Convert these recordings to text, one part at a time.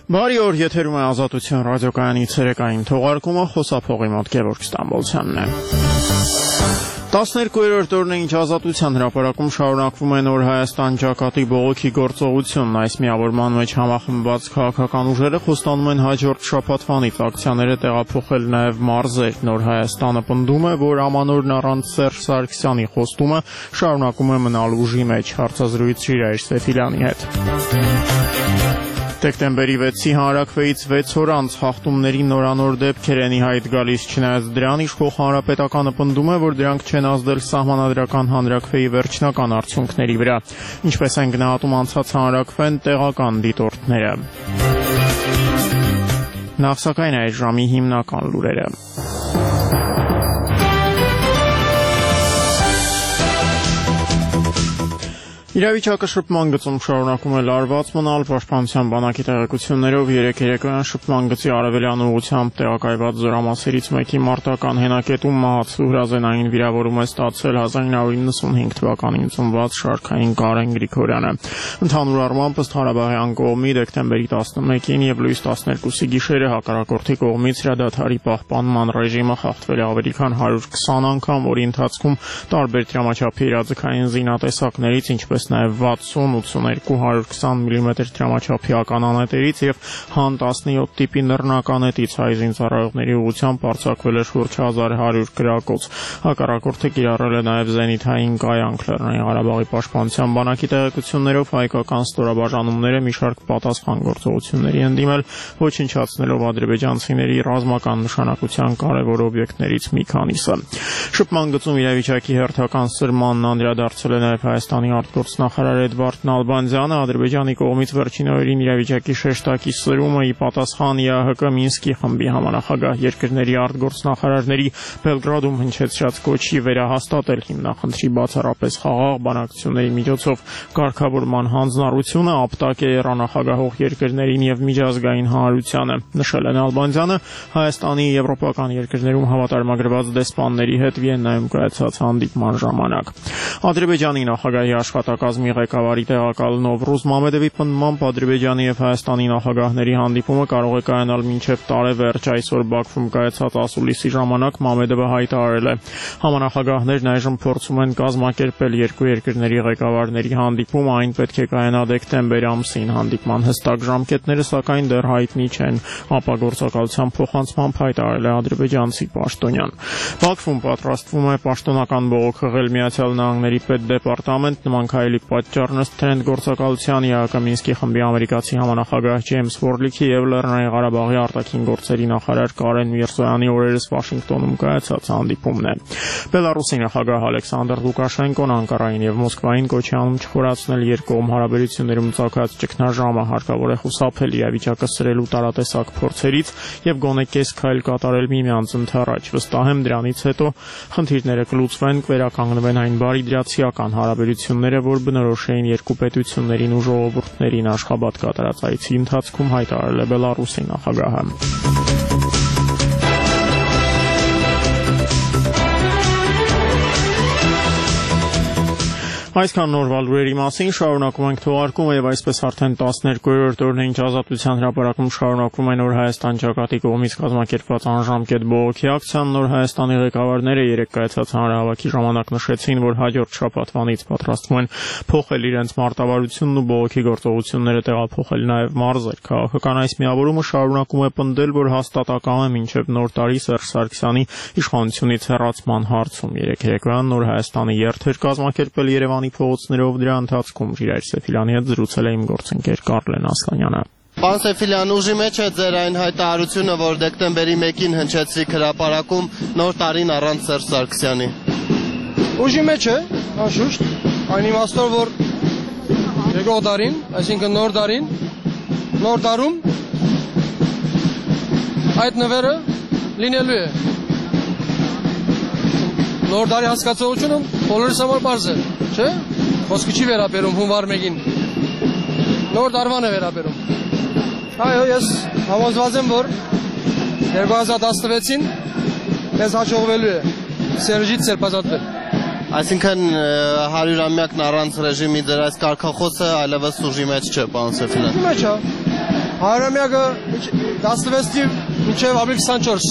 Բարի օր, եթերում է Ազատություն ռադիոկայանի ցերեկային թողարկումը, խոսափողի մոտ Գևորգ Ստամբոլցյանն է։ 12-րդ օրն է, ինչ Ազատության հրապարակում շարունակվում է Նոր Հայաստան ճակատի բողոքի գործողությունն։ Այս միավորման մեջ համախմբված քաղաքական ուժերը խոստանում են հաջորդ շաբաթվանից ակցիաները տեղափոխել նաև մարզեր։ Նոր Հայաստանը պնդում է, որ ամանորն առանց Սերժ Սարգսյանի խոստումը շարունակում է մնալ ուժի մեջ։ Հարցազրույց Ժիրայր Սեֆիլյանի հետ։ Դեկտեմբերի 6-ի հանրաքվեից 6 օր անց խախտումների նորանոր դեպքեր են ի հայտ գալիս, չնայած դրան իշխող հանրապետականը պնդում է, որ դրանք չեն ազդել սահմանադրական հանրաքվեի վերջնական արդյունքների վրա, ինչպես են գնահատում անցած հանրաքվեն տեղական դիտորդները։ Նախ սակայն այս ժամի հիմնական լուրերը։ Իրավիճակը շփման գծում շարունակում է լարված մնալ։ Պաշտպանության բանակի տեղեկություններով 3 երեկոյան շփման գծի արևելյան ուղղությամբ տեղակայված զորամասերից մեկի մարտական հենակետում մահացու հրազենային վիրավորում է ստացել 1995 թվականին ծնված շարքային Կարեն Գրիգորյանը։ Ընդհանուր առմամբ ըստ Ղարաբաղյան կողմի դեկտեմբերի 11-ին եւ լույս 12-ի գիշերը հակառակորդի կողմից հրադադարի պահպանման ռեժիմը խախտվել է ավելի քան 120 անգամ, որի ընթացքում տարբեր դրամաչափի իրազեկային զինատեսակներից, ինչպես նաև 60-82-120 մմ դրամաչափի ականանետերից եւ հան 17 տիպի նռնականետից հայ զինծառայողների ուղղությամբ արձակվել է շուրջ 1100 գրակոց։ Հակառակորդը կիրառել է նաև զենիթային կայանք։ Լեռնային Ղարաբաղի պաշտպանության բանակի տեղեկություններով հայկական ստորաբաժանումները մի շարք պատասխան գործողությունների են դիմել, ոչնչացնելով ադրբեջանցիների ռազմական նշանակության կարևոր օբյեկտներից մի քանիսը։ Շփման գծում իրավիճակի հերթական սրմանն անդրադարձել է նաև Հայաստանի արտգործնախարար Էդվարդ Նալբանդյանը։ Ադրբեջանի կողմից վերջին օրերին իրավիճակի շեշտակի սրումը ի պատասխան ԵԱՀԿ Մինսկի խմբի համանախագահ երկրների արտգործնախարարների Բելգրադում հնչեցրած կոչի վերահաստատել հիմնախնդրի բացառապես խաղաղ բանակցությունների միջոցով կարգավորման հանձնառությունը ապտակ է երանախագահող երկրներին եւ միջազգային հանրությանը, նշել է Նալբանդյանը Հայաստանի եվրոպական երկրներում հավատարմագրված դեսպանների հետ Վիեննայում կայացած հանդիպման ժամանակ։ Ադրբեջանի նախագահի աշխատակազմի ղեկավարի տեղակալ Նովրուզ Մամեդովի պնդմամբ Ադրբեջանի եւ Հայաստանի նախագահների հանդիպումը կարող է կայանալ մինչեւ տարեվերջ։ Այսօր Բաքվում կայացած ասուլիսի ժամանակ Մամեդովը հայտարարել է. Համանախագահներն այժմ փորձում են կազմակերպել երկու երկրների ղեկավարների հանդիպում, այն պետք է կայանա դեկտեմբեր ամսին։ Հանդիպման հստակ ժամկետները սակայն դեռ հայտնի չեն, ապա գործակալության փոխանցմամբ հայտարարել է ադրբեջանցի պաշտոնյան։ Բաքվում պատրաստվում է պաշտոնական բողոք հղել Միացյալ Նահանգների պետդեպարտամենտ։ Նման քայլի պատճառն ըստ Թրենդ գործակալության ԵԱՀԿ Մինսկի խմբի ամերիկացի համանախագահ Ջեյմս Ֆորդլիքի եւ Լեռնային Ղարաբաղի արտաքին գործերի նախարար Կարեն Միրզոյանի օրերս Վաշինգտոնում կայացած հանդիպումն է։ Բելարուսի նախագահ Ալեքսանդր Լուկաշենկոն Անկարային եւ Մոսկվային կոչ է անում չխորացնել երկկողմ հարաբերություններում ծագած ճգնաժամը, հարկավոր է խուսափել իրավիճակը սրելու տարատեսակ փորձերից եւ գոնե կես քայլ կատարել միմյանց ընդառաջ։ Վստահ եմ դրանից հետո խնդիրները կլուծվեն, կվերականգնվեն այն բարիդրացիական հարաբերությունները, որ բնորոշ էին երկու պետություններին ու ժողովուրդներին, Աշխաբադ կատարած այցի ընթացքում հայտարարել է Բելարուսի նախագահը։ Այսքան նորվալ լուրերի մասին շարունակում ենք թողարկումը եւ այսպես արդեն 12-րդ օրն է, ինչ Ազատության հրապարակում շարունակվում է Նոր Հայաստան ճակատի կողմից կազմակերպված անժամկետ բողոքի ակցիան։ Նոր Հայաստանի ղեկավարները երեկ կայացած հանրահավաքի ժամանակ նշեցին, որ հաջորդ շաբաթվանից պատրաստվում են փոխել իրենց մարտավարությունն ու բողոքի գործողությունները տեղափոխել նաեւ մարզեր։ Քաղաքական այս միավորումը շարունակում է պնդել, որ հաստատակամ է մինչեւ նոր տարի Սերժ Սարգսյանի իշխանությունից հեռացման հարցում։ Երեկ երեկոյան Նոր Հայաստանի երթեր կազմակերպել Երևանի փողոցներով, դրա ընթացքում Ժիրայր Սեֆիլյանի հետ զրուցել է իմ գործընկեր Կարլեն Ասլանյանը։ Պարոն Սեֆիլյան, ուժի մեջ է ձեր այն հայտարարությունը, որ դեկտեմբերի 1-ին հնչեցրիք հրապարակում նոր տարին առանց Սերժ Սարգսյանի։ Ուժի մեջ է, անշուշտ, այն իմաստով, որ եկող տարին, այսինքն նոր տարին, նոր տարում այդ նվերը լինելու է։ Նոր տարի հասկացողությունը բոլորիս համար պարզ է, չէ՞։ Խոսքը չի վերաբերում հունվար 1-ին։ Նոր տարվան է վերաբերում։ Այո, ես համոզված եմ, որ 2016-ին մեզ հաջողվելու է Սերժից սերբազատվել։ Այսինքն 100-ամյակն առանց ռեժիմի դեր այս կարգախոսը այլևս ուժի մեջ չէ, պարոն Սեֆիլյան։ Մեջ է։ Հարամյակը 16-ի մինչև ապրիլ 24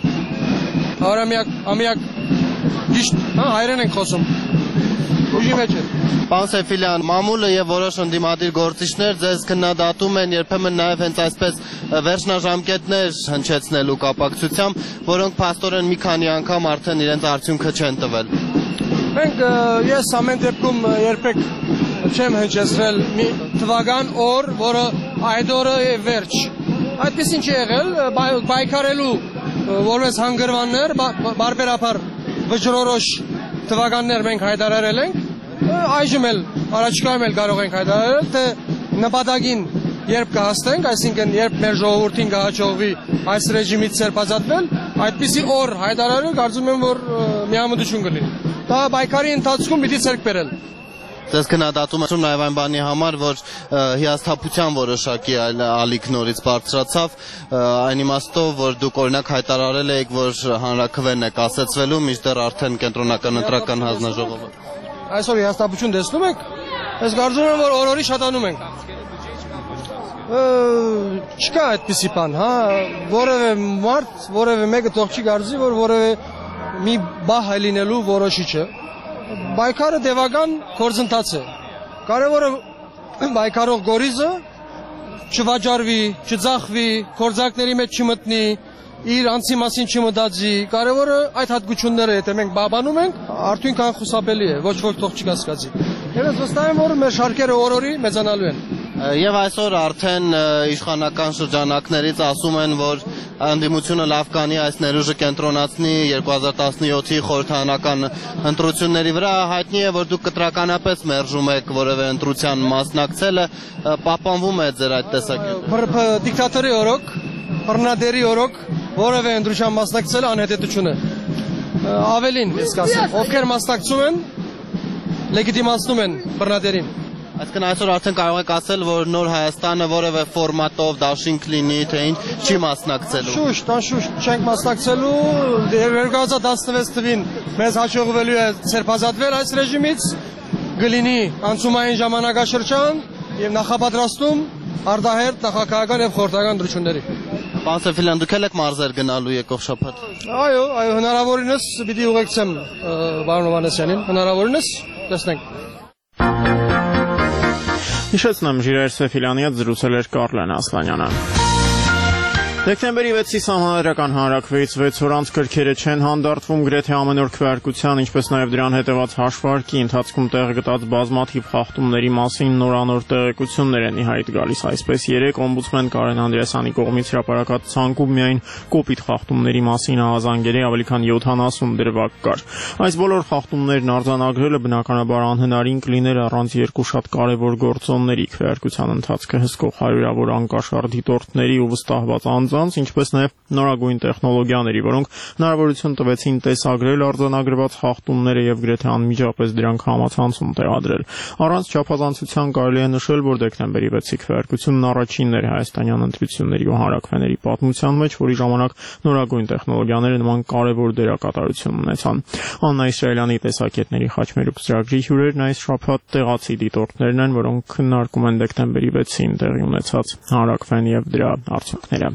ամյակ գիշտ հայերեն ենք խոսում ուժի մեջ է Պարոն Սեֆիլյան, մամուլը եւ որոշ ընդդիմադիր գործիչներ ձեզ քննադատում են երբեմն նաեւ հենց այսպես վերջնաժամկետներ հնչեցնելու կապակցությամբ, որոնք փաստորեն մի քանի անգամ արդեն իրենց արդյունքը չեն տվել։ Մենք ես ամեն դեպքում երբեք չեմ հնչեցրել մի թվական օր, որը այդ օրը է վերջ։ Այդպես ինչ է եղել, պայքարելու որպես հանգրվաններ, բարբերաբար վճռորոշ թվականներ մենք հայտարարել ենք, այժմ էլ առաջիկայում էլ կարող ենք հայտարարել, թե նպատակին երբ կհասնենք, այսինքն երբ մեր ժողովրդին կհաջողվի այս ռեժիմից ցերպազատվել, այդպիսի օր հայտարարել, կարծում եմ, որ միամտություն կլինի։ Դա պայքարի ընթացքում պիտի ցերկ բերել։ Ձեզ քննադատում եմ նաև այն բանի համար, որ հիասթափության որոշակի ալիք նորից բարձրացավ, այն իմաստով, որ դուք օրինակ հայտարարել եք, որ հանրաքվեն է կասեցվելու, մինչդեռ արդեն կենտրոնական ընտրական հանձնաժողովը։ Այսօր հիասթափություն տեսնում եք, ես կարծում եմ, որ օրորի շատանում ենք։ Չկա այդպիսի բան, հա, որևէ մարդ, որևէ մեկը թող չի կարծի, որ որևէ մի բահ է լինելու որոշիչը։ Պայքարը տևական գործընթաց է։ Կարևորը պայքարող գորիզը չվաճառվի, չձախվի, գործակների մեջ չմտնի, իր անձի մասին չմտածի։ Կարևորը այդ հատկությունները, եթե մենք բաբանում ենք, արդյունքը անխուսափելի է, ոչ ոք թող չկասկածի։ Եվ ես վստահ եմ, որ մեր շարքերը օրորի մեծանալու են։ Եվ այսօր արդեն իշխանական շրջանակներից ասում են, որ ընդդիմությունը լավ կանի այս ներուժը կենտրոնացնի 2017-ի խորհրդարանական ընտրությունների վրա, հայտնի է, որ դուք կտրականապես մերժում եք որևէ ընտրության մասնակցելը, պահպանվում է ձեր այդ տեսակետը։ Դիկտատորի օրոք, բռնադերի օրոք որևէ ընտրության մասնակցելը անհետեթություն է։ Ավելին, ես կասեմ, ովքեր մասնակցում են, լեգիտիմացնում են բռնադերին։ Այսինքն այսօր արդեն կարող եք ասել, որ Նոր Հայաստանը որևէ ֆորմատով դաշինք լինի, թե ինչ չի մասնակցելու։ Անշուշտ չենք մասնակցելու, 2016 թվին մեզ հաջողվելու է ցերպազատվել այս ռեժիմից, կլինի անցումային ժամանակաշրջան եւ նախապատրաստում արդահերթ նախագահական եւ խորհրդական ընտրությունների։ Պարոն Սեֆիլյան, դուք եք մարզեր գնալու եկող շաբաթ։ Այո, հնարավորինս պիտի ուղեկցեմ պարոն Հովհաննիսյանին, հնարավորինս տեսնենք։ Հիշեցնեմ, Ժիրայր Սեֆիլյանի հետ զրուցել էր Կարլեն Ասլանյանը։ Դեկտեմբերի 6-ի Սահմանադրական հանրաքվեից 6 օր անց կրքերը չեն հանդարտվում գրեթե ամեն օր քվեարկության, ինչպես նաև դրան հետևած հաշվարկի ընթացքում տեղ գտած բազմաթիվ խախտումների մասին նորանոր տեղեկություններ են ի հայտ գալիս։ Այսպես 3 օմբուդսմեն Կարեն Անդրեասյանի կողմից հրապարակած ցանկում միայն կոպիտ խախտումների մասին ահազանգերի ավելի քան 70 դրվագ կար։ Այս բոլոր խախտումներն արձանագրելը բնականաբար անհնարին կլիներ առանց երկու շատ կարևոր գործոնների՝ քվեարկության ընթացքը հսկող հարյուրավոր անկաշառ դիտորդների ու վստահված անձանց, ինչպես նաև նորագույն տեխնոլոգիաների, որոնք հնարավորություն տվեցին տեսագրել արձանագրված խախտումները եւ գրեթե անմիջապես դրանք համացանցում տեղադրել։ Առանց չափազանցության կարելի է նշել, որ դեկտեմբերի 6-ի քվեարկությունն առաջինն էր հայաստանյան ընտրությունների ու հանրաքվեների պատմության մեջ, որի ժամանակ նորագույն տեխնոլոգիաները նման կարևոր դերակատարություն ունեցան։ Աննա Իսրայելյանի տեսակետների խաչմերուկ ծրագրի հյուրերն այս շաբաթ տեղացի դիտորդներն են, որոնք քննարկում են դեկտեմբերի 6-ին տեղի ունեցած հանրաքվեն եւ դրա արդյունքները։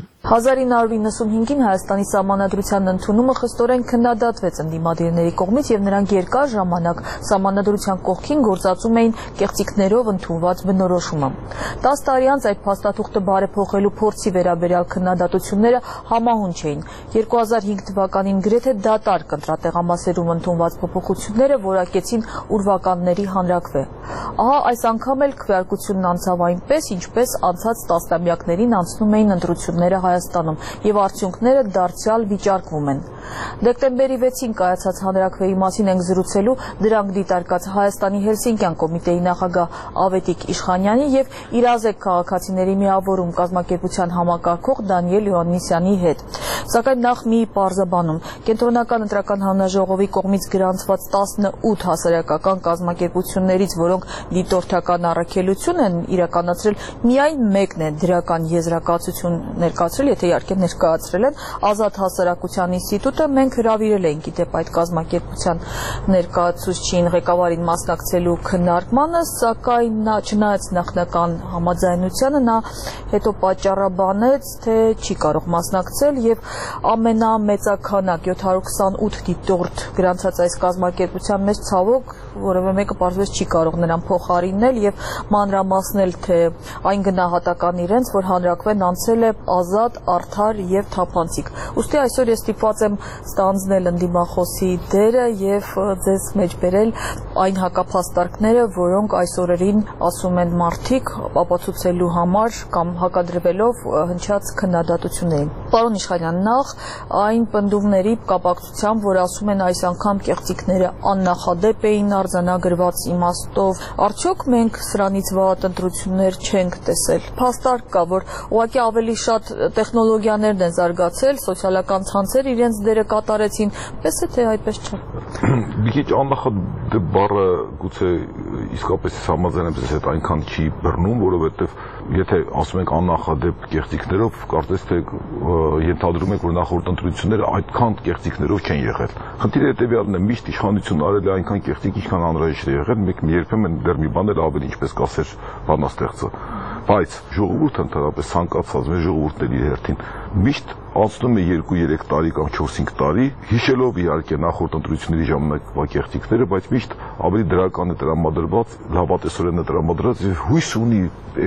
1995-ին Հայաստանի Սահմանադրության ընդունումը խստորեն քննադատվեց ընդդիմադիրների կողմից եւ նրանք երկար ժամանակ Սահմանադրության կողքին գործածում էին կեղծիքներով ընդունված բնորոշումը։ 10 տարի անց այդ փաստաթուղթը բարեփոխելու փորձի վերաբերյալ քննադատությունները համահունչ էին։ 2005 թվականին գրեթե դատարկ ընտրատեղամասերում ընդունված փոփոխությունները որակեցին ուրվականների հանրաքվե։ Ահա այս անգամ էլ քվեարկությունն անցավ այնպես, ինչպես անցած տասնամյակներին անցնում էին ընտրությունները Հայաստանում եւ արդյունքները դարձյալ վիճարկվում են։ Դեկտեմբերի 6-ին կայացած հանրաքվեի մասին ենք զրուցելու դրանք դիտարկած Հայաստանի Հելսինկյան կոմիտեի նախագահ Ավետիք Իշխանյանի եւ Իրազեկ քաղաքացիների միավորում կազմակերպության համակարգող Դանիել Հովհաննիսյանի հետ։ Սակայն նախ մի պարզաբանում կենտրոնական ընտրական հանրաժողովի կողմից գրանցված 18 հասարակական կազմակերպություններից, որոնք դիտորդական առաքելություն են իրականացրել, միայն մեկն է դրական եզրակացություն ներկայացրել ներկայացրել, եթե իհարկե ներկայացրել են Ազատ հասարակության ինստիտուտը, մենք հրավիրել էինք իդեպ այդ կազմակերպության ներկայացուցչին, ղեկավարին մասնակցելու քննարկմանը, սակայն նա չնայած նախնական համաձայնությանը նա հետո պատճառաբանեց, թե չի կարող մասնակցել եւ ամենամեծականակ 728 դիտորդ գրանցած այս կազմակերպության մեջ ցավոք որևէ մեկը պարզվեց չի կարող նրան փոխարինել եւ մանրամասնել, թե այն գնահատական իրենց, որ հանրակրվեն անցել է ազատ, արդար եւ թափանցիկ։ Ուստի այսօր ես ստիպված եմ ստանձնել ընդդիմախոսի դերը եւ ձեզ մեջ բերել այն հակափաստարկները, որոնք այս օրերին ասում են մարդիկ ապացուցելու համար կամ հակադրվելով հնչած քննադատություններին։ Պարոն Իշխանյան, նախ այն պնդումների կապակցությամբ, որ ասում են այս անգամ կեղծիքները աննախադեպ էին արձանագրված իմաստով, արդյոք մենք սրանից վատ ընտրություններ չենք տեսել։ Փաստարկ կա, որ ուղղակի ավելի շատ տեխնոլոգիաներն են զարգացել, սոցիալական ցանցեր իրենց դերը կատարեցին, պես է թե այդպես չէ։ Մի քիչ աննախադեպ բառը գուցե իսկապես համաձայն եմ ձեզ հետ այնքան չի բռնում, որովհետև եթե ասում ենք աննախադեպ կեղծիքներով, կարծես թե ենթադրում եք, որ նախորդ ընտրությունները այդքան կեղծիքներով չեն եղել։ Խնդիրը հետևյալն է, միշտ իշխանությունն արել է այնքան կեղծիք, ինչքան անհրաժեշտ է եղել, մեկ երբեմն դեռ մի բան էլ ավելի, ինչպես կասեր բանաստեղծը։ Բայց ժողովուրդը ընդհանրապես ցանկացած մեր ժողովուրդն էլ իր հերթին միշտ անցնում է 2-3 տարի կամ 4-5 տարի, հիշելով իհարկե նախորդ ընտրությունների ժամանակվա կեղծիքները, բայց միշտ ավելի դրական է տրամադրված, լավատեսորեն է տրամադրված եւ հույս ունի,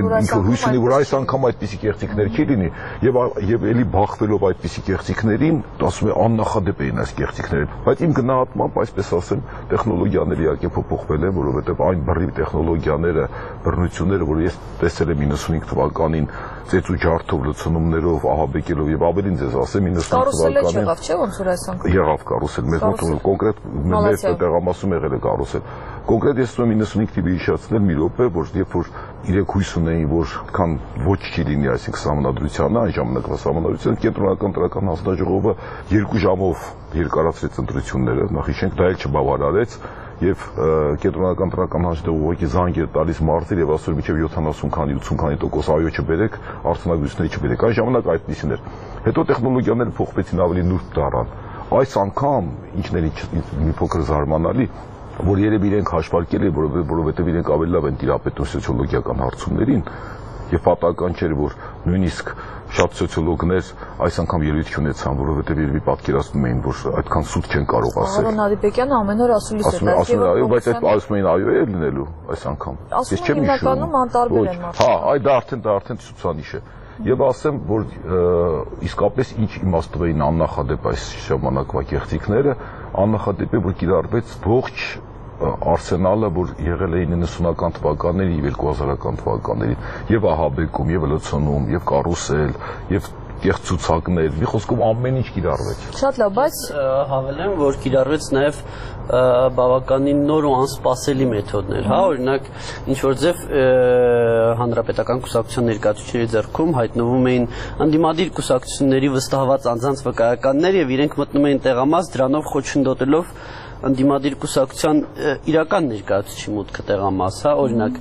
որ այս անգամ այդպիսի կեղծիքներ չի լինի եւ էլի բախվելով այդպիսի կեղծիքներին, ասում է աննախադեպ էին այս կեղծիքները, բայց իմ գնահատմամբ, այսպես ասեմ, տեխնոլոգիաները իհարկե փոփոխվել են, որովհետեւ այն բռի տեխնոլոգիաները, բռնությունները, որ ես տեսել եմ 95 թվականին ծեծու ջարդով լցոնումներով, ահաբեկելով եւ ավելին ձեզ ասեմ 95 թվականին եղավ, չէ՞ ոնց որ այս անգամ եղավ կարուսել, մեզ մոտ կոնկրետ մեր տեղամասում եղել է կարուսել։ Կոնկրետ ես ուզում եմ 95 թվի հիշեցնել մի րոպե, որ երբ որ իրենք հույս ունեին, որ քան ոչ չի լինի, այսինքն սահմանադրությանը, այն ժամանակվա սահմանադրությունը, կենտրոնական տրական հանձնաժողովը 2 ժամով երկարացրեց ընտրությունները, նախ հիշենք դա էլ չբավարարեց եւ կենտրոնական տրական հանձնաժողովի զանգ է տալիս մարտիր եւ ասում մինչեւ 70 քանի 80 քանի % այո չբերեք, արձանագրությունների չբերեք։ Այն ժամանակ այդպեսին էր։ Հետո տեխնոլոգիաները փոխվեցին, ավելի նուրբ դառան։ Այս անգամ ինչն է մի փոքր զարմանալի, որ երբ իրենք հաշվարկել են, որովհետև իրենք ավելի լավ են տիրապետում սոցիոլոգիական հարցումներին, եւ պատահական չէր, որ նույնիսկ շատ սոցիոլոգներ այս անգամ ելույթ չունեցան, որովհետև երևի պատկերացնում էին, որ այդքան սուտ չեն կարող ասել։ Արոն Արիբեկյանը ամեն օր ասում է, այո, բայց այդ ասում էին այո է լինելու այս անգամ։ Ես չեմ հիշում։ Հիմնականում անտարբեր են մարդիկ։ Հա, այդ արդեն ցուցանիշ է։ Եվ ասեմ, որ իսկապես ինչ իմաստով էին աննախադեպ այս ժամանակվա կեղծիքները, աննախադեպ է, որ կիրառվեց ողջ արսենալը, որ եղել է 90-ական թվականներին եւ 2000-ական թվականներին, եւ ահաբեկում, եւ լցոնում, եւ կարուսել, եւ կեղծ ցուցակներ, մի խոսքով ամեն ինչ կիրառվեց։ Շատ լավ, բայց հավելեմ, որ կիրառվեց նաեւ բավականին նոր ու անսպասելի մեթոդներ, հա, օրինակ ինչ որ ձև հանրապետական կուսակցության ներկայացուցիչների ձեռքում հայտնվում էին անդիմադիր կուսակցությունների վստահված անձանց վկայականներ եւ իրենք մտնում էին տեղամաս դրանով խոչընդոտելով անդիմադիր կուսակցության իրական ներկայացուցիչի մուտքը տեղամաս, հա, օրինակ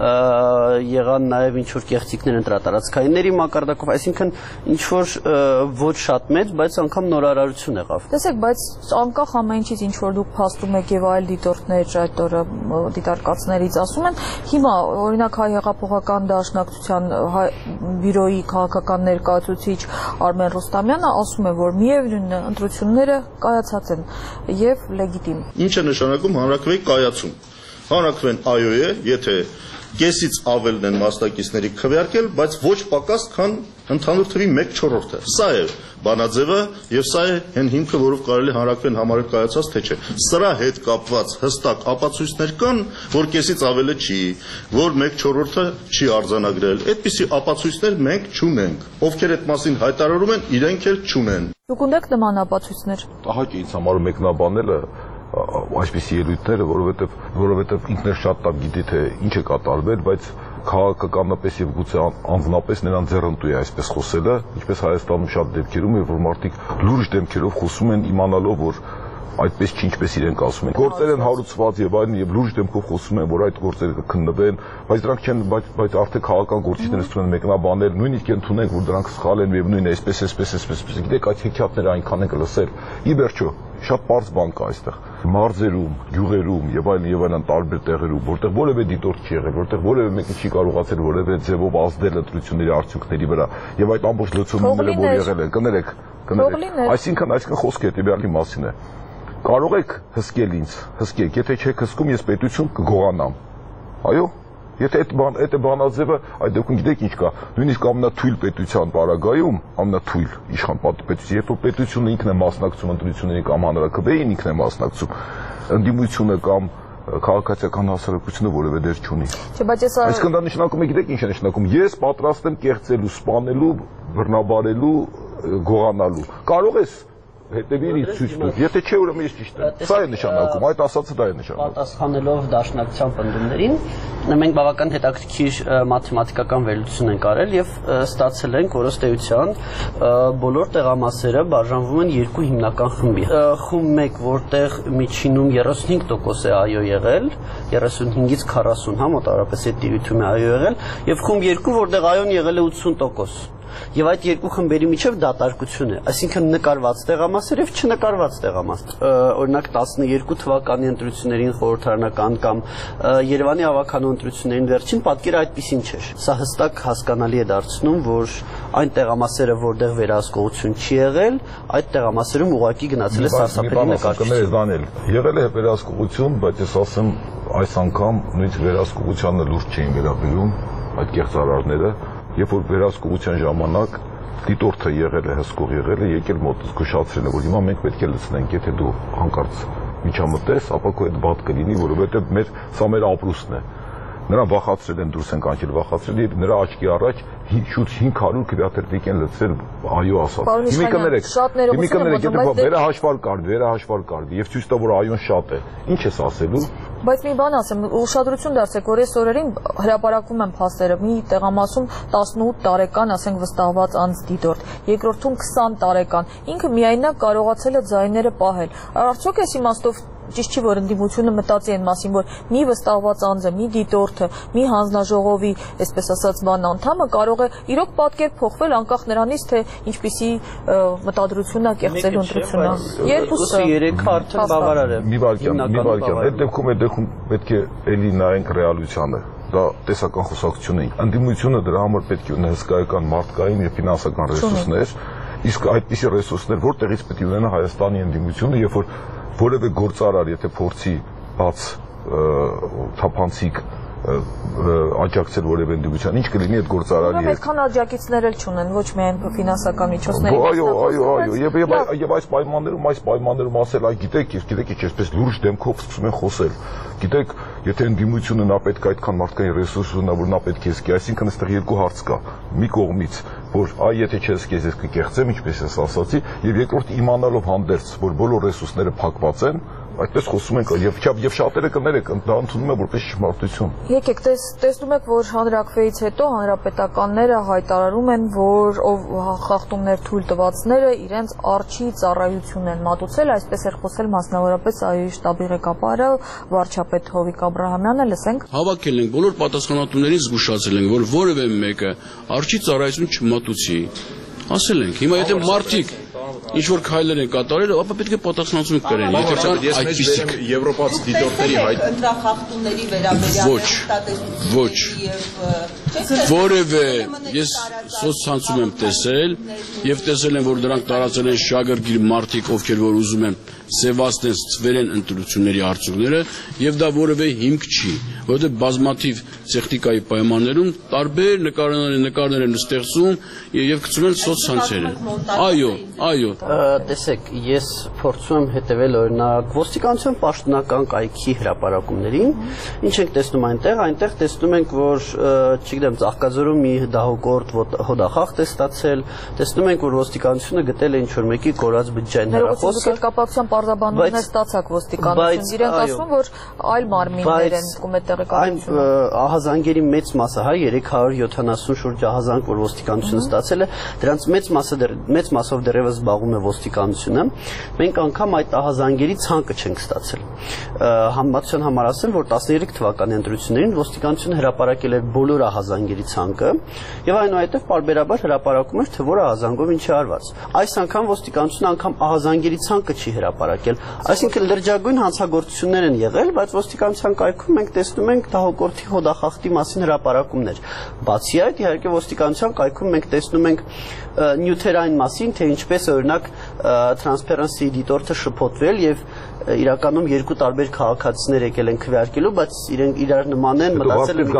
եղան նաև ինչ որ կեղծիքներ ընտրատարածքայինների մակարդակով, այսինքն ինչ որ ոչ շատ մեծ, բայց անգամ նորարարություն եղավ։ Տեսեք, բայց անկախ ամեն ինչից ինչ որ դուք փաստում եք եւ այլ դիտորդներ այդ օրը դիտարկածներից ասում են, հիմա օրինակ Հայ հեղափոխական դաշնակցության բյուրոյի քաղաքական ներկայացուցիչ Արմեն Ռուստամյանը ասում է, որ միևնույն ընտրությունները կայացած են եւ լեգիտիմ։ Ինչ է նշանակում հանրակրվեի կայացում։ Հանրակրվեն այո է, եթե կեսից ավելն են մասնակիցների քվեարկել, բայց ոչ պակաս, քան ընդհանուր թվի 1/4-ը։ Սա է բանաձևը եւ սա է այն հիմքը, որով կարելի հանրակրվեն համարել կայացած թե չէ։ Սրա հետ կապված հստակ ապացույցներ կան, որ կեսից ավելը չի, որ 1/4-ը չի արձանագրել։ Այդպիսի ապացույցներ մենք չունենք։ Ովքեր այդ մասին հայտարարում են, իրենք էլ չունեն։ Դուք ունեք նման ապացույցներ։ Ահա ինձ համար մեկնաբանելը այսպիսի ելույթները, որովհետև ինքն էլ շատ լավ գիտի թե ինչ է կատարվել, բայց քաղաքականապես եւ գուցե անձնապես նրան ձեռնտու է այսպես խոսելը, ինչպես Հայաստանում շատ դեպքերում է, որ մարդիկ լուրջ դեմքերով խոսում են իմանալով, որ այդպես չի ինչպես իրենք ասում են։ Գործեր են հարուցված եւ այլն եւ լուրջ դեմքով խոսում են, որ այդ գործերը կքննվեն, բայց դրանք չեն, բայց արդեն քաղաքական գործիչները ստում են մեկնաբանել, նույնիսկ ընդունենք, որ դրանք սխալ են եւ նույն այսպես։ Գիտեք, այդ հեքիաթները այնքան ենք լսել։ Ի վերջո, շատ པարզ բան կա այստեղ։ Մարզերում, գյուղերում եւ այլն տարբեր տեղերում, որտեղ որևէ դիտորդ չի եղել, որտեղ որևէ մեկը չի կարողացել որևէ ձևով ազդել ընտրությունների արդյունքների վրա եւ այդ ամբողջ լուծումները որ եղել են, կներեք, այսինքն խոսքը հետեւյալի մասին է։ Կարող եք հսկել ինձ, հսկեք, եթե չեք հսկում, ես պետություն կգողանամ։ Այո, եթե այդ բանաձևը, այդ դեպքում գիտեք ինչ կա, նույնիսկ ամենաթույլ պետության պարագայում, ամենաթույլ իշխան պետություն, երբ որ պետությունը ինքն է մասնակցում ընտրությունների կամ հանրաքվեին ինքն է մասնակցում, ընդդիմությունը կամ քաղաքացիական հասարակությունը որևէ դեր չունի։ Այսինքն դա նշանակում է, գիտեք ինչ է նշանակում, ես պատրաստ եմ կեղծելու, սպանելու, բռնաբարելու, գողանալու։ Կարող ես հետևին ինձ ցույց տուր։ Եթե չէ, ուրեմն ես ճիշտ եմ։ Սա է նշանակում, այդ ասածը դա է նշանակում։ Պատասխանելով դաշնակցության պնդումներին, մենք բավական հետաքրքիր մաթեմատիկական վերլուծություն ենք արել եւ ստացել ենք, որ ըստ էության բոլոր տեղամասերը բաժանվում են երկու հիմնական խմբի։ Խումբ 1, որտեղ միջինում 35% է այո եղել, 35-ից 40, մոտավորապես այդ տիրույթում է այո եղել, եւ խումբ 2, որտեղ այոն եղել է 80%։ Եվ այդ երկու խմբերի միջև դատարկություն է, այսինքն նկարված տեղամասեր եւ չնկարված տեղամաս։ Օրինակ 12 թվականի ընտրություններին խորհրդարանական կամ Երևանի ավականու ընտրություններին վերջին պատկերը այդպեսին չէր։ Սա հստակ հասկանալի է դարձնում, որ այն տեղամասերը, որտեղ վերահսկողություն չի եղել, այդ տեղամասերում ուղղակի գնացել է սարսափելի նկարչություն։ Եղել է վերահսկողություն, բայց ես ասեմ, այս անգամ նույնիսկ վերահսկողությանը լուրջ չէին վերաբերում այդ կեղծարարները։ Երբ որ վերահսկողության ժամանակ դիտորդը եղել է, հսկող եղել է, եկել մոտս զգուշացրել է, որ հիմա մենք պետք է լցնենք, եթե դու հանկարծ միջամտես, ապա քո այդ բադ կլինի, որովհետև սա մեր ապրուստն է։ Նրան վախացրել են, դուրս են կանչել, վախացրել եւ նրա աչքի առաջ շուտ 500 քվեաթերթիկ են լցրել այո ասած։ Հիմի կներեք, եթե վերահաշվար կարդի եւ ցույց տա, որ այոն շատ է։ Ինչ ես ասելու։ Բայց մի բան ասեմ, ուշադրություն դարձեք, որ այս օրերին հրապարակվում են փաստերը, մի տեղամասում 18 տարեկան, ասենք վստահված անձ դիտորդ, երկրորդում 20 տարեկան, ինքը միայնակ կարողացել է ձայները պահել։ Արդյոք այս իմաստով ճիշտ չի, որ ընդդիմությունը մտածի այն մասին, որ մի վստահված անձը, մի դիտորդը, մի հանձնաժողովի, այսպես ասած, բան անդամը կարող է իրոք պատկեր փոխվել անկախ նրանից, թե ինչպիսի մտադրությունն է կեղծելու ընտրությունը։ Երկուսը 3 արդեն բավարար է։ Մի վարքյան, այդ դեպքում պետք է էլի նայենք ռեալությանը։ Դա տեսական խոսակցություն է։ Ընդդիմությունը դրա համար պետք է ունենա հսկայական մարդկային եւ ֆինանսական ռեսուրսներ, իսկ այդպիսի ռեսուրսներ որտեղից պետք է ունենա Հայաստանի ընդդիմությունը, երբ որ որևէ գործարար, եթե փորձի բաց թափանցիկ աջակցել որևէ ընդդիմության, ինչ կլինի այդ գործարարի հետ։ Այդքան աջակիցներ էլ չունեն, ոչ միայն ֆինանսական միջոցների։ Այո, եւ այս պայմաններում ասել, այ գիտեք, այսպես լուրջ դեմքով սկսում են խոսել։ Գիտեք, եթե ընդդիմությունը նա պետք է այդքան մարդկային ռեսուրս ունենա, որ նա պետք է զգի, այսինքն այստեղ երկու հարց կա։ Մի կողմից, որ այ եթե չես զգես, ես կկեղծեմ, ինչպես ես ասացի, եւ երկրորդ իմանալով հանդերձ, որ բոլոր ռեսուրսները փակված են, այդպես խոսում ենք եւ շատերը կներեք, դա ընդունում է որպես ճշմարտություն։ Եկեք, տեսնում եք, որ հանրաքվեից հետո հանրապետականները հայտարարում են, որ խախտումներ թույլ տվածները իրենց արչի ծառայությունն են մատուցել, այսպես էր խոսել մասնավորապես ԱՅՈ-ի շտաբի ղեկավարը վարչապետ Հովիկ Աբրահամյանը, լսենք։ Հավաքել ենք բոլոր պատասխանատուներին, զգուշացել ենք, որ որևէ մեկը արչի ծառայություն չմատուցի։ Ասել ենք, հիմա եթե մարդիկ ինչ որ քայլեր են կատարել, ապա պետք է պատասխանատվություն կրեն։ Եթե կան այդպիսիք եվրոպացի դիտորդների հայտ ընտրախախտումների վերաբերյալ ոչ որևէ ես սոցցանցում եմ տեսել եւ տեսել եմ, որ դրանք տարածել են շագրգիռ մարդիկ, ովքեր որ ուզում են սևացնեն ստվերեն ընտրությունների արդյունքները եւ դա որևէ հիմք չի, որովհետեւ բազմաթիվ տեխնիկայի պայմաններում տարբեր նկարներ են ստեղծում եւ գցում են սոցցանցերը։ Այո։ Տեսեք, ես փորձում եմ հետևել օրինակ ոստիկանության պաշտոնական կայքի հրապարակումներին, ինչ ենք տեսնում այնտեղ տեսնում ենք, որ չգիտեմ, Ծաղկաձորում մի դահուկորդ հոդախախտ է ստացել, տեսնում ենք, որ ոստիկանությունը գտել է ինչ որ մեկի կորած բջջային հեռախոսը։ Կապակցության պարզաբանումներ ստացակ ոստիկանություն, իրենք ասում, որ այլ մարմիններ են կոմետ տեղեկատվությունը։ Ահազանգերի մեծ մասը, 370 շուրջ ահազանգ, որ ոստիկանությունը ստացել է, դրանց մեծ մասով դեռևս զբաղվում է ոստիկանությունը։ Մենք անգամ այդ ահազանգերի ցանկը չենք ստացել։ Համեմատության համար ասել, որ 13 թվականի ընտրություններին ոստիկանությունը հրապարակել էր բոլոր ահազանգերի ցանկը, եւ այնուհետեւ պարբերաբար հրապարակում էր, թե որ ահազանգով ինչ է արված։ Այս անգամ ոստիկանությունը անգամ ահազանգերի ցանկը չի հրապարակել, այսինքն լրջագույն հանցագործություններ են եղել, բայց ոստիկանության կայքում մենք տեսնում ենք դահոկորդի հոդախախտի մասին հրապարակումներ։ Բացի այդ, իհարկե ոստիկանության կայքում մենք տեսնում ենք նյութերային մասին, թե ինչպես օրինակ Transparency դիտորդը շփոթվել եւ իրականում երկու տարբեր քաղաքացիներ եկել են քվեարկելու, բայց իրենք իրար նման են, մտածել են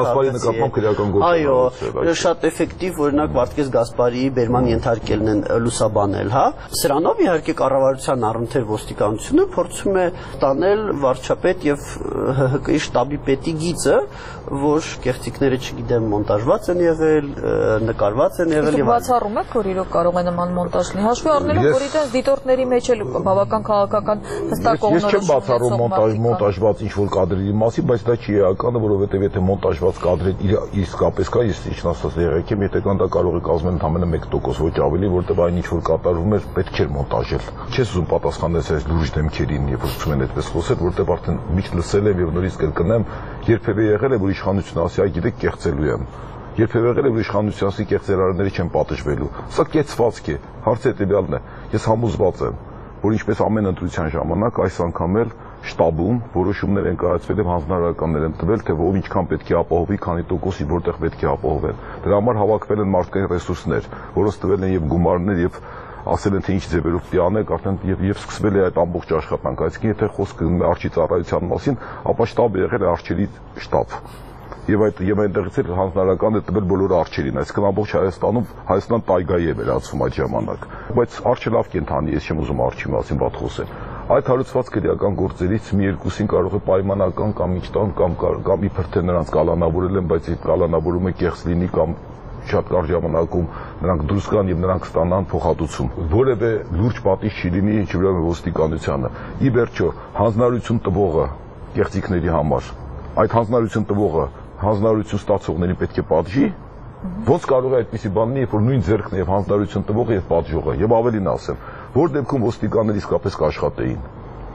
այո, շատ էֆեկտիվ, օրինակ Վարդգես Գասպարիի բերման ենթարկելն են լուսաբանել, հա։ Սրանով իհարկե կառավարության առընթեր ոստիկանությունը փորձում է տանել վարչապետ եւ ՀՀԿ-ի շտաբի պետի գիծը, որ կեղծիքները, չգիտեմ, մոնտաժված են եղել, նկարված են եղել եւ բացառում եք, որ իրոք կարող է նման մոնտաժ լինի։ Հաշվի առնելով, որ իրենց դիտորդների մեջ էլ բավական քաղաքական հստակ Ես չեմ բացառում մոնտաժված ինչ-որ կադրերի մասին, բայց դա չի էականը, որովհետև եթե մոնտաժված կադրեր իսկապես կա, ես ինչն ասած եղեք եմ, եթե կան դա կարող է կազմել ընդամենը 1% ոչ ավելի, որտեղ այն ինչ-որ կատարվում էր, պետք չէր մոնտաժել։ Չես ուզում պատասխանել այս լուրջ դեմքերին, երբ ուզում են այդպես խոսել, որտեղ արդեն միշտ լսել եմ եւ նորից կրկնեմ, երբևէ եղել է, որ իշխանությունը ասի, այ գիտեք, կեղծելու եմ։ Երբևէ եղել է, որ իշխանությունը ասի, կեղծերարների չեն պատժվելու։ Սա կեցվածք է, հարցը հետեւյալն է։ Ես համոզված եմ, որ ինչպես ամեն ընտրության ժամանակ այս անգամ էլ շտաբում որոշումներ են կայացվել եւ հանձնարարականներ են տվել, թե ով ինչքան պետք է ապահովի, քանի տոկոսի որտեղ պետք է ապահովեն։ Դրա համար հավաքվել են մարդկային ռեսուրսներ, որոնց տվել են եւ գումարներ եւ ասել են թե ինչ ձևերով պիտի անեք, արդեն եւ սկսվել է այդ ամբողջ աշխատանքը։ Այսինքն եթե խոսքը գնում է արչի ծառայության մասին, ապա շտաբը եղել է արչերի շտաբ։ Եվ այնտեղից էլ հանձնարարական է տվել բոլոր արչերին, այսինքն ամբողջ Հայաստան տայգայի է վերածվում այդ ժամանակ։ Բայց արչը լավ կենթանի, ես չեմ ուզում արչի մասին բաց խոսել։ Այդ հարուցված քրեական գործերից մի երկուսին կարող է պայմանական կամ իջտան կամ իբր թե նրանց կալանավորել են, բայց այդ կալանավորումը կեղծ լինի կամ շատ կարճ ժամանակում նրանք դուրս գան եւ նրանք ստանան փոխհատուցում։ Որևէ լուրջ պատիժ չի լինի ինչու՞ ոստիկանությանը։ Ի վերջո, հանձնարարություն տվողը կեղծիքների համար, այդ հանձնարարություն տվողը հանձնարարություն ստացողներին պետք է պատժի։ Ոնց կարող է այդպիսի բան լինի, երբ որ նույն ձեռքն է եւ հանձնարարություն տվողը եւ պատժողը։ Եվ ավելին ասեմ, որ դեպքում ոստիկանները իսկապես կաշխատեին։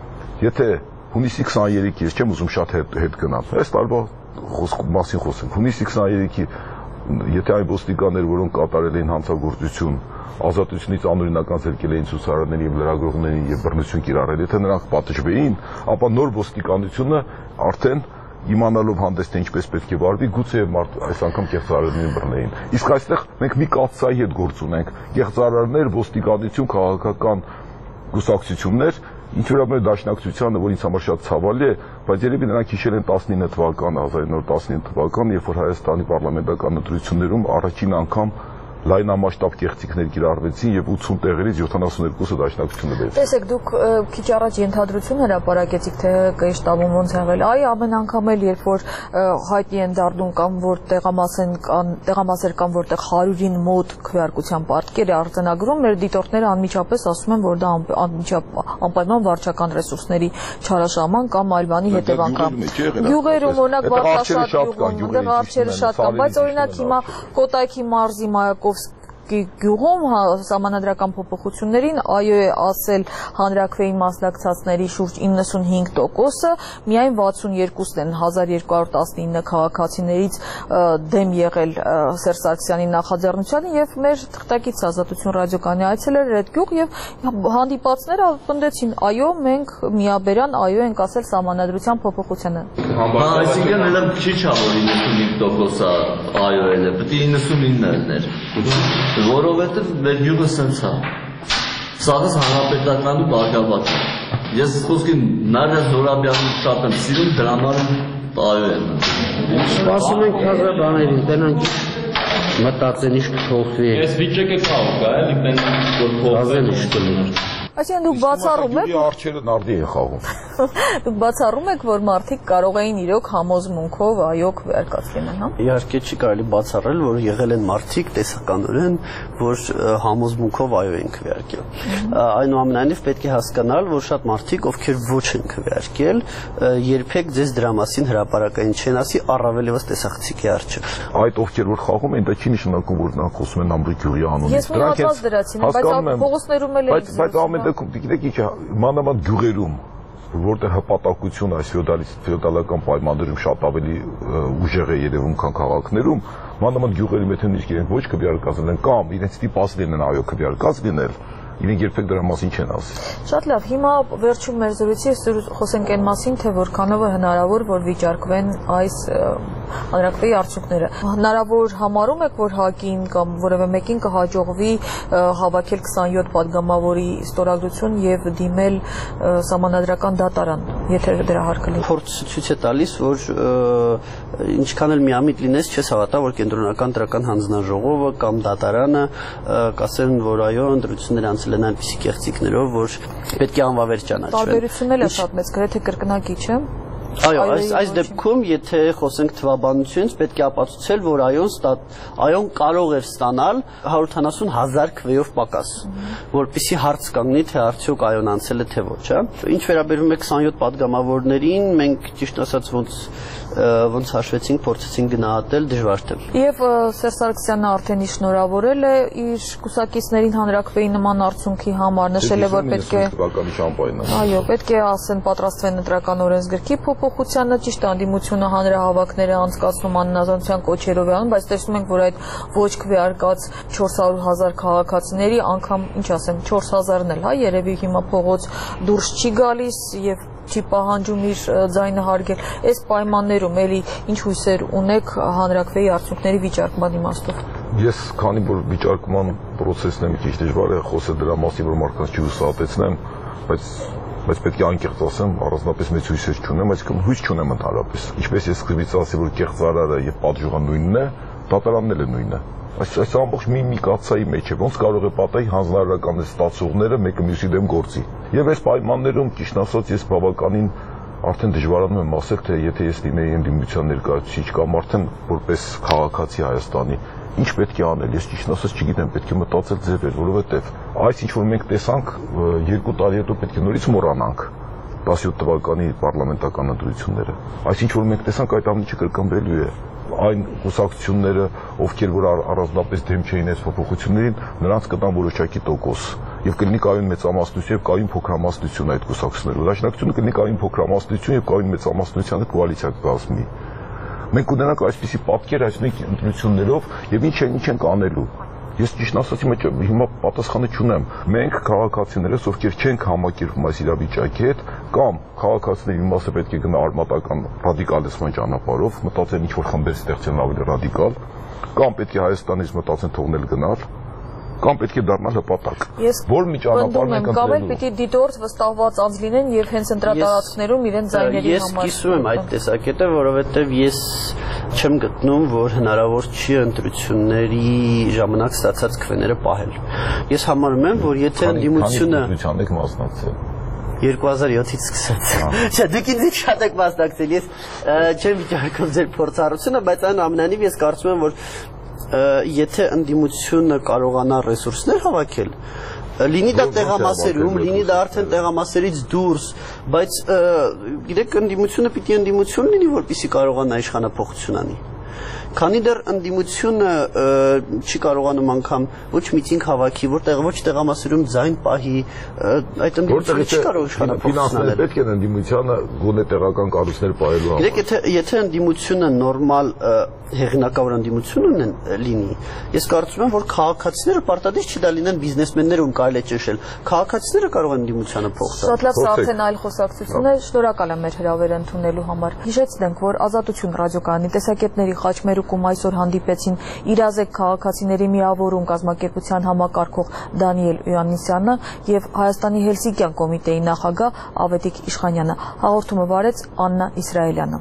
Եթե հունիսի 23-ից, ես չեմ ուզում շատ հետ գնալ, այս տարվա մասին խոսեմ, հունիսի 23-ի եթե այն ոստիկաններ, որոնք կատարել էին հանցագործություն, ազատությունից անօրինական զրկել էին ցուցարարներին եւ լրագրողներին եւ բռնություն կիրառել, եթե նրանք պատժվեին, ապա նոր ոստիկանությունը արդեն իմանալով հանդես թե ինչպես պետք է վարվի, գուցե այս անգամ կեղծարարներին բռնեին։ Իսկ այստեղ մենք մի կաթսայի հետ գործ ունենք, կեղծարարներ, ոստիկանություն, քաղաքական կուսակցություններ, ինչ որ դաշնակցությանը, որ ինձ համար շատ ցավալի է, բայց երևի նրանք հիշել են 19 թվականը, 1919 թվականը, երբ որ Հայաստանի պարլամենտական ընտրություններում առաջին անգամ լայնամասշտաբ կեղծիքներ կիրառվեցին եւ 80 տեղերից 72-ը դաշնակցությունը բերեց։ Տեսեք, դուք քիչ առաջ ենթադրություն հրապարակեցիք, թե ՀԿ-ի շտաբում ոնց եղել։ Այ ամեն անգամ էլ երբ որ հայտնի են դառնում կամ որ տեղամասեր կան, որտեղ 100-ին մոտ քվեարկության պարտքեր է արձանագրում, մեր դիտորդները անմիջապես ասում են, որ դա անպայման վարչական ռեսուրսների չարաշահման կամ այլ բանի հետևանք է։ Գյուղերում օրինակ Վարդաշատ գյուղում, այնտեղ արչերը շատ կան, բայց օրինակ հիմա Կոտայքի մարզի գյուղում սահմանադրական փոփոխություններին այո է ասել հանրաքվեին մասնակցածների շուրջ 95%-ը, միայն 62-ն են 1219 քաղաքացիներից դեմ եղել Սերժ Սարգսյանի նախաձեռնությանը եւ մեր թղթակից Ազատություն ռադիոկայանի այցելել էր այդ գյուղ եւ հանդիպածները պնդեցին այո մենք միաբերան այո ենք ասել սահմանադրության փոփոխությանը։ Այսինքն հələ քիչ է որ 95%-ը այո էլ է, պետք է 99-ը լիներ։ Որովհետև մեր գյուղը սենց է։ Սաղս հանրապետականի բարգավաճ է։ Ես խոսքին Նարեզ Զորաբյանը շատ եմ սիրում, դրա համար այո եմ։ Սպասում ենք հազար բաներին, տենանք մտածեն ինչ կփոխվի։ Ես վիճակը կա ու գա էլի տենանք որ փոխվեն ինչ կլինի։ Այսինքն դուք բացառում եք արջերը նարդի են խաղում։ Դուք բացառում եք, որ մարդիկ կարող էին իրոք համոզմունքով այո քվեարկած լինեն, հա։ Իհարկե չի կարելի բացառել, որ եղել են մարդիկ տեսականորեն, որ համոզմունքով այո են քվեարկել։ Այնուամենայնիվ պետք է հասկանալ, որ շատ մարդիկ, ովքեր ոչ են քվեարկել, երբեք ձեզ դրա մասին հրապարակային չեն ասի, առավել եւս տեսախցիկի առջև։ Այդ ովքեր որ խաղում են, դա չի նշանակում, որ նրանք խոսում են ամբողջ գյուղի անունից։ Ես մի հատված դրացին, բայց փողոցներում էլ են։ Բայց ամեն դեպքում գիտեք, մանավանդ գյուղերում, որտեղ հպատակությունը այս ֆեոդալական պայմաններում շատ ավելի ուժեղ է երևում, քան քաղաքներում, մանավանդ գյուղերի մեջ իրենք ոչ քվեարկած են կամ իրենց տիպասներն են այո քվեարկած լինել, իրենք երբեք դրա մասին չեն ասի։ Շատ լավ, հիմա վերջում մեր զրույցի խոսենք այն մասին, թե որքանով է հնարավոր, որ վիճարկվեն այս հանրակրվեի արդյունքները։ Հնարավոր համարում եք, որ ՀԱԿ-ին կամ որևէ մեկին կհաջողվի հավաքել 27 падգամավորի ստորագրություն եւ դիմել սահմանադրական դատարան, եթե դրա հարկը լինի։ Փորձը ցույց է տալիս, որ ինչքան էլ միամիտ լինես, չես հավատա, որ կենտրոնական դրական հանձնաժողովը կամ դատարանը կասեն, որ այո, ընտրությունները անցել են այնպիսի կեղծիքներով, որ պետք է անվավեր ճանաչվեն։ Տարբերությունն էլ է շատ մեծ, գրեթե կրկնակի, չէ՞։ Այո, այս դեպքում, եթե խոսենք թվաբանությունից, պետք է ապացուցել, որ այոն կարող էր ստանալ 170,000 քվեով պակաս, որպեսզի հարց կանգնի, թե արդյոք այոն անցել է թե ոչ, հա։ Ինչ վերաբերում է 27 падգամավորներին, մենք ճիշտ ասած ոնց հաշվեցինք, փորձեցինք գնահատել, դժվար թե։ Եվ Սերժ Սարգսյանը արդեն շնորհավորել է իր կուսակիցներին հանրակրվեի նման արդյունքի համար, նշել է, որ պետք է այո, պետք է ասեն պատրաստվեն ընտրական օրենսգրքի փոփոխությանը, ճիշտ անդիմությունը հանրահավաքները անցկացնում աննազանության կոչերով է անում, բայց տեսնում ենք, որ այդ ոչ քվեարկած 400,000 քաղաքացիների անգամ, ինչ ասեմ, 4,000-ն էլ, հա, երևի հիմա փողոց դուրս չի գալիս եւ չի պահանջում իր ձայնը հարգել։ Այս պայմաններում էլի ինչ հույսեր ունեք հանրակրվեի արդյունքների վիճարկման իմաստով։ Ես քանի որ վիճարկման process-ն է քիչ դժվար է խոսել դրա մասին, որ մարդկանց չհուսահատեցնեմ, բայց պետք է անկեղծ ասեմ, առանձնապես մեծ հույսեր չունեմ, այսինքն հույս չունեմ ընդհանրապես։ Ինչպես ես սկզբից ասի, որ կեղծարարը եւ պատժողը նույնն է, դատարանն էլ է նույնը։ Այս ամբողջ մի կաթսայի մեջ է, ոնց կարող է պատահի հանձնարարական ստացողները մեկը մյուսի դեմ գործի։ Եվ այս պայմաններում ճիշտ ասած ես բավականին արդեն դժվարանում եմ ասել, թե եթե ես լինեի ընդդիմության ներկայացուցիչ կամ արդեն որպես քաղաքացի Հայաստանի, ինչ պետք է անել, ես ճիշտ ասած չգիտեմ, պետք է մտածել ձևեր, որովհետև այս ինչ որ մենք տեսանք 2 տարի հետո պետք է նորից մոռանանք 17 թվականի պարլամենտական ընտրությունները։ Այս ինչ որ մենք տեսանք, այդ ամենը չկրկնվելու է։ Այն կուսակցությունները, ովքեր որ առանձնապես դեմ չէին այս փոփոխություններին, նրանց կտան որոշակի տոկոս եւ կլինի կայուն մեծամասնություն եւ կայուն փոքրամասնություն այդ կուսակցություններով։ Դաշնակցությունը կլինի կայուն փոքրամասնություն եւ կայուն մեծամասնության հետ կոալիցիա կկազմի։ Մենք ունենանք այսպիսի պատկեր այս մեկ ընտրություններով եւ ինչ ենք անելու։ Ես ճիշտ ասած հիմա պատասխանը չունեմ։ Մենք քաղաքացիներս, ովքեր չենք համակերպվում այս իրավիճակի հետ, կամ քաղաքացիների մի մասը պետք է գնա արմատական ռադիկալիզմի ճանապարհով, մտածեն ինչ որ խմբեր ստեղծեն ավելի ռադիկալ, կամ պետք է Հայաստանից մտածեն թողնել գնալ, կամ պետք է դառնալ հպատակ։ Որ մի ճանապարհ մենք ընտրելու։ Կամ պետք է դիտորդ վստահված անձ լինեն եւ հենց ընտրատարածքներում իրենց ձայների համար։ Ես կիսում եմ այդ տեսակետը, որովհետեւ ես չեմ գտնում, որ հնարավոր չի ընտրությունների ժամանակ ստացած քվեները պահել։ Ես համարում եմ, որ եթե ընդդիմությունը 2007-ից սկսած։ Չէ, դուք ինձ շատ եք մասնակցել, ես չեմ վիճարկում ձեր փորձառությունը, բայց այնուամենայնիվ ես կարծում եմ, որ եթե ընդդիմությունը կարողանա ռեսուրսներ հավաքել, լինի դա տեղամասերում, լինի դա արդեն տեղամասերից դուրս, բայց գիտեք, ընդդիմությունը պիտի ընդդիմություն լինի, որպեսզի կարողանա իշխանափոխություն անի։ Քանի դեռ ընդդիմությունը չի կարողանում անգամ ոչ միտինգ հավաքի, որտեղ ոչ տեղամասերում ձայն պահի, այդ ընդդիմությունը չի կարող իշխանափոխություն անել։ Պետք է ընդդիմությանը գոնե տեղական կառույցներ պահելու համար։ Գիտեք, եթե ընդդիմությունը նորմալ հեղինակավոր ընդդիմություն լինի, ես կարծում եմ, որ քաղաքացիները պարտադիր չի դա լինեն բիզնեսմեններ, ում կարելի է ճնշել։ Քաղաքացիները կարող են ընդդիմությանը փոխ տալ։ Շատ լավ, սա արդեն այլ խոսակցություն է, շնորհակալ եմ մեր հրավերը ընդունելու համար։ Հիշեցնենք, որ Ազատություն ռադիոկայանի տեսակետների խաչմերուկում այսօր հանդիպեցին իրազեկ քաղաքացիների միավորում կազմակերպության համակարգող Դանիել Իոաննիսյանը եւ Հայաստանի Հելսինկյան կոմիտեի նախագահ Ավետիք Իշխանյանը։ Հաղորդումը վարեց Աննա Իսրայելյանը։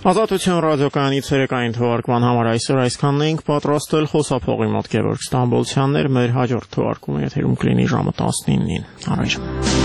Ազատություն ռադիոկայանի ցերեկային թողարկման համար այսօր այսքանն էինք պատրաստել խոսափողի մոտ Գևորգ Ստամբոլցյաններ մեր հաջորդ թողարկումը եթերում կլինի ժամը 19-ին։ Առայժմ